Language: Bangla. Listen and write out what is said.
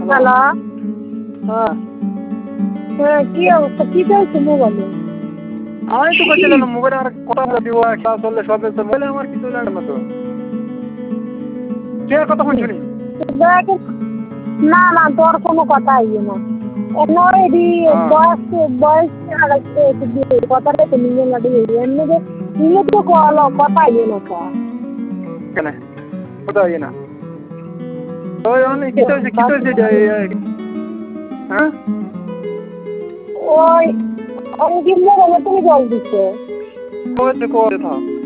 হ্যালো। হ্যাঁ হ্যাঁ, কি অবস্থা? কি চলছে মোবাইলে? আমি তো বলছিলাম মোবাইলে আমার কথা বলে দিব একটা চললে সব মোবাইলে আমার কিছু লাগে না তো কে কতক্ষণ শুনি না না, তোর কোনো কথা ইয়ে না। এমনি হ্যাঁ বয়স বয়স কথাটা তো নিজে লাগে এমনি যে নিজে তো কথা ইয়ে না কা কেন কোথাও ইয়ে না ওই অনেক কি চলছে হ্যাঁ ওই অনেক মোবাইলে তুমি জল দিচ্ছে। কবে থেকে থাক